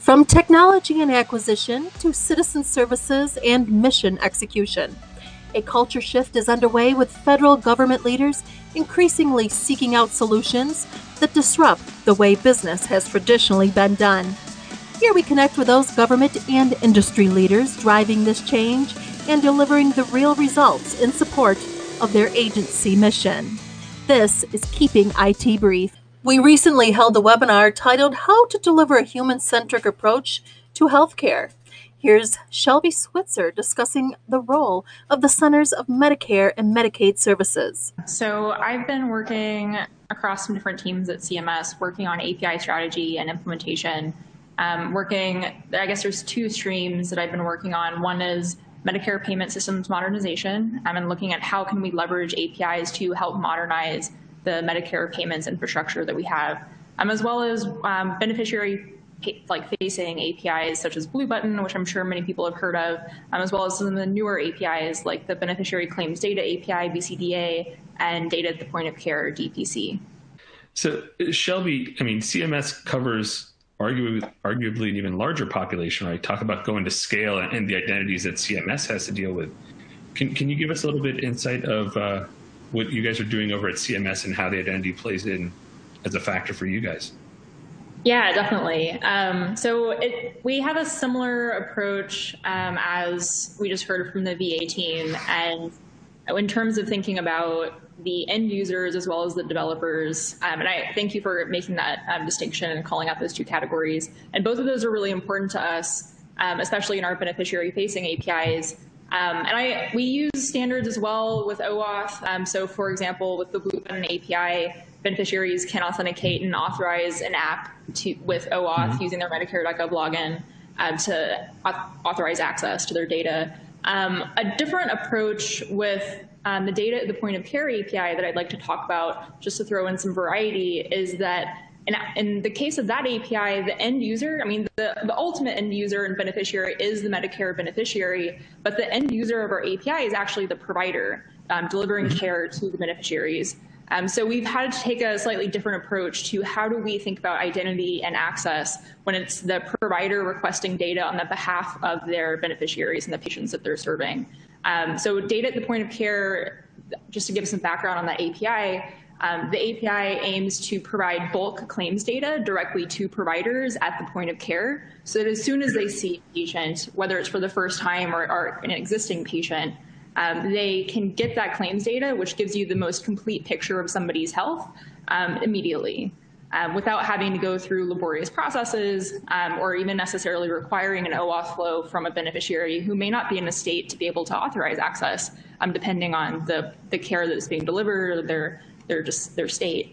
From technology and acquisition to citizen services and mission execution, a culture shift is underway with federal government leaders increasingly seeking out solutions that disrupt the way business has traditionally been done. Here we connect with those government and industry leaders driving this change and delivering the real results in support of their agency mission. This is Keeping IT Brief. We recently held a webinar titled How to Deliver a Human-Centric Approach to Healthcare. Here's Shelby Switzer discussing the role of the Centers of Medicare and Medicaid Services. So I've been working across some different teams at CMS, working on API strategy and implementation. I guess there's two streams that I've been working on. One is Medicare payment systems modernization, and looking at how can we leverage APIs to help modernize the Medicare payments infrastructure that we have, as well as beneficiary facing APIs such as Blue Button, which I'm sure many people have heard of, as well as some of the newer APIs like the Beneficiary Claims Data API, BCDA, and Data at the Point of Care, DPC. So Shelby, CMS covers arguably an even larger population, right? Talk about going to scale and the identities that CMS has to deal with. Can you give us a little bit insight of what you guys are doing over at CMS and how the identity plays in as a factor for you guys? Yeah, definitely. We have a similar approach as we just heard from the VA team. And in terms of thinking about the end users as well as the developers, and I thank you for making that distinction and calling out those two categories. And both of those are really important to us, especially in our beneficiary-facing APIs. We use standards as well with OAuth. So for example, with the Blue Button API, beneficiaries can authenticate and authorize an app with OAuth using their Medicare.gov login to authorize access to their data. A different approach with the Data at the Point of Care API that I'd like to talk about, just to throw in some variety, is that in the case of that API, the end user, the ultimate end user and beneficiary is the Medicare beneficiary, but the end user of our API is actually the provider delivering care to the beneficiaries. So we've had to take a slightly different approach to how do we think about identity and access when it's the provider requesting data on the behalf of their beneficiaries and the patients that they're serving. So Data at the Point of Care, just to give some background on that API, the API aims to provide bulk claims data directly to providers at the point of care, so that as soon as they see a patient, whether it's for the first time or an existing patient, they can get that claims data, which gives you the most complete picture of somebody's health immediately, without having to go through laborious processes or even necessarily requiring an OAuth flow from a beneficiary who may not be in a state to be able to authorize access, depending on the care that's being delivered, or their state.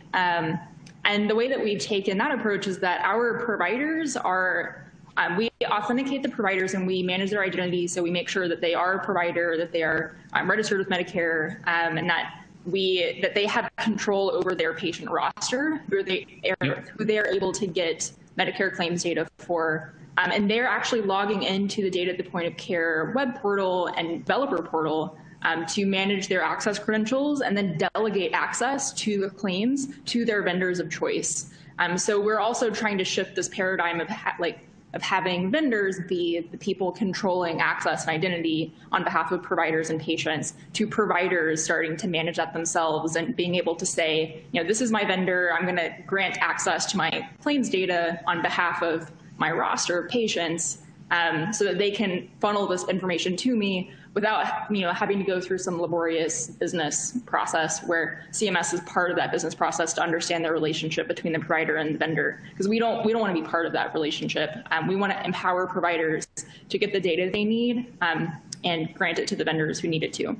And the way that we've taken that approach is that our providers are, we authenticate the providers and we manage their identity, so we make sure that they are a provider, that they are registered with Medicare, and that they have control over their patient roster, who they are able to get Medicare claims data for. And they're actually logging into the Data at the Point of Care web portal and developer portal to manage their access credentials and then delegate access to the claims to their vendors of choice. So we're also trying to shift this paradigm of having vendors be the people controlling access and identity on behalf of providers and patients, to providers starting to manage that themselves and being able to say, this is my vendor, I'm going to grant access to my claims data on behalf of my roster of patients, so that they can funnel this information to me without having to go through some laborious business process, where CMS is part of that business process to understand the relationship between the provider and the vendor, because we don't want to be part of that relationship. We want to empower providers to get the data they need and grant it to the vendors who need it too.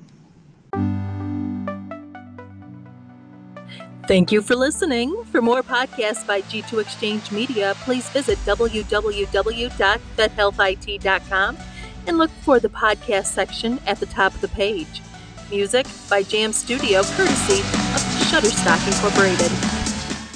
Thank you for listening. For more podcasts by G2 Exchange Media, please visit www.vethealthit.com and look for the podcast section at the top of the page. Music by Jam Studio, courtesy of Shutterstock Incorporated.